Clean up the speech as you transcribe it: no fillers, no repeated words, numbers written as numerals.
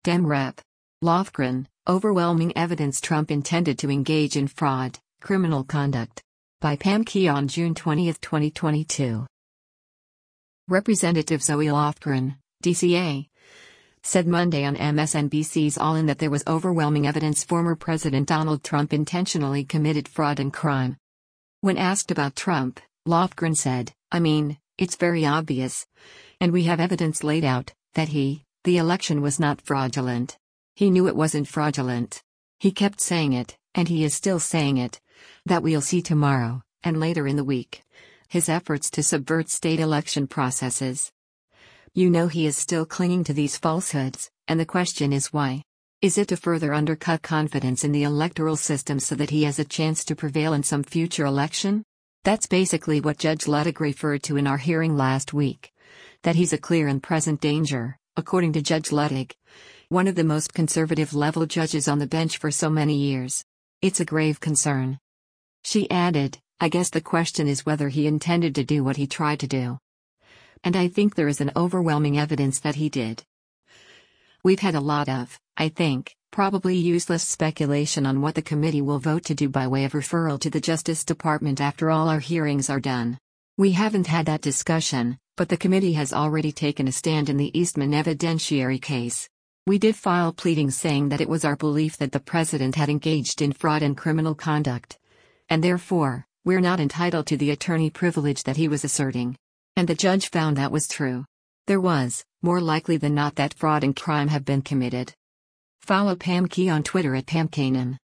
Dem Rep. Lofgren, overwhelming evidence Trump intended to engage in fraud, criminal conduct. By Pam Keon, June 20, 2022. Representative Zoe Lofgren, DCA, said Monday on MSNBC's All In that there was overwhelming evidence former President Donald Trump intentionally committed fraud and crime. When asked about Trump, Lofgren said, "I mean, it's very obvious. And we have evidence laid out that the election was not fraudulent. He knew it wasn't fraudulent. He kept saying it, and he is still saying it. That we'll see tomorrow, and later in the week. His efforts to subvert state election processes. You know he is still clinging to these falsehoods, and the question is why? Is it to further undercut confidence in the electoral system so that he has a chance to prevail in some future election? That's basically what Judge Luttig referred to in our hearing last week. That he's a clear and present danger, according to Judge Luttig, one of the most conservative level judges on the bench for so many years. It's a grave concern." She added, "I guess the question is whether he intended to do what he tried to do. And I think there is an overwhelming evidence that he did. We've had a lot of, I think, probably useless speculation on what the committee will vote to do by way of referral to the Justice Department after all our hearings are done. We haven't had that discussion, but the committee has already taken a stand in the Eastman evidentiary case. We did file pleadings saying that it was our belief that the president had engaged in fraud and criminal conduct. And therefore, we're not entitled to the attorney privilege that he was asserting. And the judge found that was true. There was, more likely than not, that fraud and crime have been committed." Follow Pam Keon on Twitter at PamKenan.